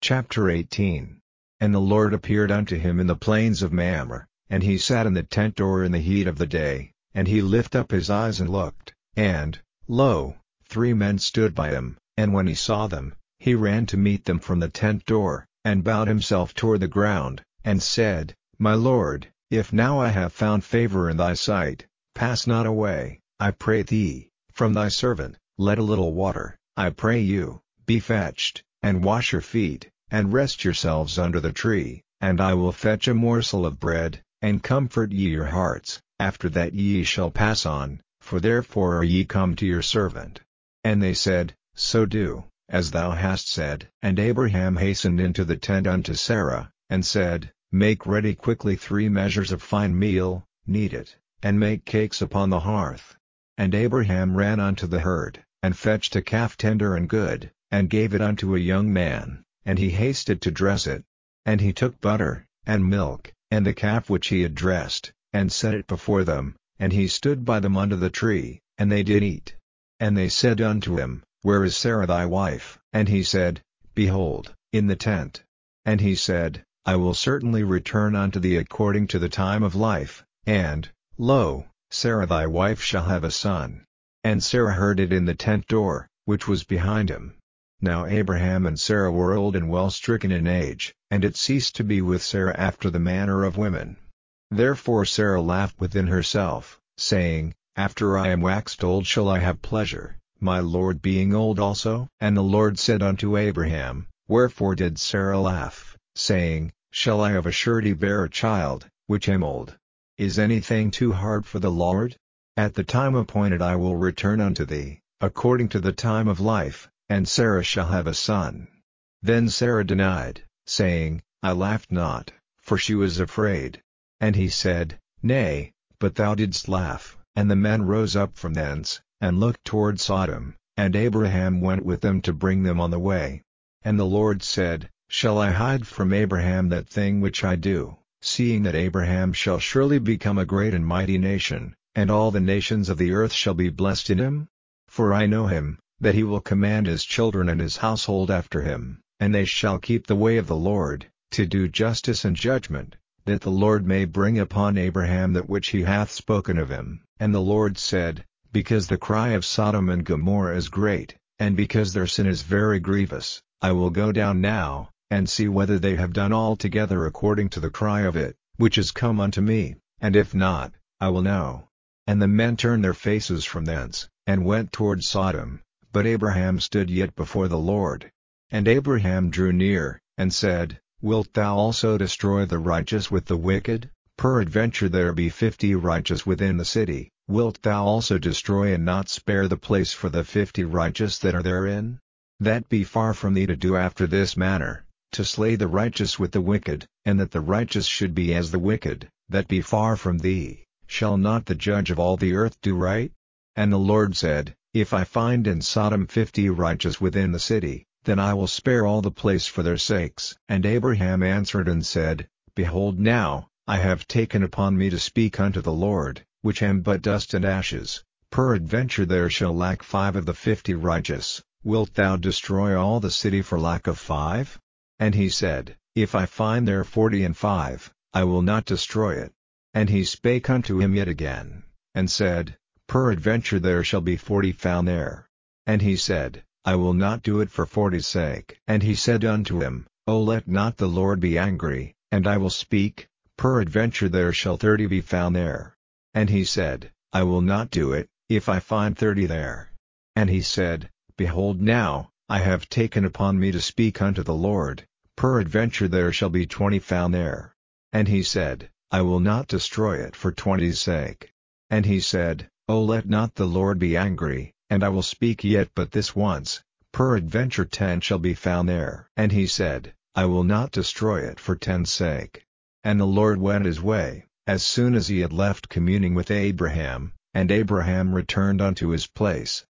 Chapter 18. And the Lord appeared unto him in the plains of Mamre, and he sat in the tent door in the heat of the day, and he lifted up his eyes and looked, and, lo, 3 men stood by him, and when he saw them, he ran to meet them from the tent door, and bowed himself toward the ground, and said, My Lord, if now I have found favor in thy sight, pass not away, I pray thee, from thy servant. Let a little water, I pray you, be fetched, and wash your feet, and rest yourselves under the tree, and I will fetch a morsel of bread, and comfort ye your hearts. After that ye shall pass on, for therefore are ye come to your servant. And they said, So do, as thou hast said. And Abraham hastened into the tent unto Sarah, and said, Make ready quickly 3 measures of fine meal, knead it, and make cakes upon the hearth. And Abraham ran unto the herd, and fetched a calf tender and good, and gave it unto a young man, and he hasted to dress it. And he took butter, and milk, and the calf which he had dressed, and set it before them, and he stood by them under the tree, and they did eat. And they said unto him, Where is Sarah thy wife? And he said, Behold, in the tent. And he said, I will certainly return unto thee according to the time of life, and, lo, Sarah thy wife shall have a son. And Sarah heard it in the tent door, which was behind him. Now Abraham and Sarah were old and well stricken in age, and it ceased to be with Sarah after the manner of women. Therefore Sarah laughed within herself, saying, After I am waxed old shall I have pleasure, my Lord being old also? And the Lord said unto Abraham, Wherefore did Sarah laugh, saying, Shall I of a surety bear a child, which am old? Is anything too hard for the Lord? At the time appointed I will return unto thee, according to the time of life, and Sarah shall have a son. Then Sarah denied, saying, I laughed not, for she was afraid. And he said, Nay, but thou didst laugh. And the men rose up from thence, and looked toward Sodom, and Abraham went with them to bring them on the way. And the Lord said, Shall I hide from Abraham that thing which I do, seeing that Abraham shall surely become a great and mighty nation, and all the nations of the earth shall be blessed in him? For I know him, that he will command his children and his household after him, and they shall keep the way of the Lord, to do justice and judgment, that the Lord may bring upon Abraham that which he hath spoken of him. And the Lord said, Because the cry of Sodom and Gomorrah is great, and because their sin is very grievous, I will go down now, and see whether they have done altogether according to the cry of it, which is come unto me, and if not, I will know. And the men turned their faces from thence, and went toward Sodom, but Abraham stood yet before the Lord. And Abraham drew near, and said, Wilt thou also destroy the righteous with the wicked? Peradventure there be 50 righteous within the city, wilt thou also destroy and not spare the place for the 50 righteous that are therein? That be far from thee to do after this manner, to slay the righteous with the wicked, and that the righteous should be as the wicked, that be far from thee. Shall not the judge of all the earth do right? And the Lord said, If I find in Sodom 50 righteous within the city, then I will spare all the place for their sakes. And Abraham answered and said, Behold now, I have taken upon me to speak unto the Lord, which am but dust and ashes. Peradventure there shall lack 5 of the 50 righteous. Wilt thou destroy all the city for lack of 5? And he said, If I find there 40 and 5, I will not destroy it. And he spake unto him yet again, and said, Peradventure there shall be 40 found there. And he said, I will not do it for 40's sake. And he said unto him, O let not the Lord be angry, and I will speak, peradventure there shall 30 be found there. And he said, I will not do it, if I find 30 there. And he said, Behold now, I have taken upon me to speak unto the Lord, peradventure there shall be 20 found there. And he said, I will not destroy it for 20's sake. And he said, O let not the Lord be angry, and I will speak yet but this once, peradventure 10 shall be found there. And he said, I will not destroy it for 10's sake. And the Lord went his way, as soon as he had left communing with Abraham, and Abraham returned unto his place.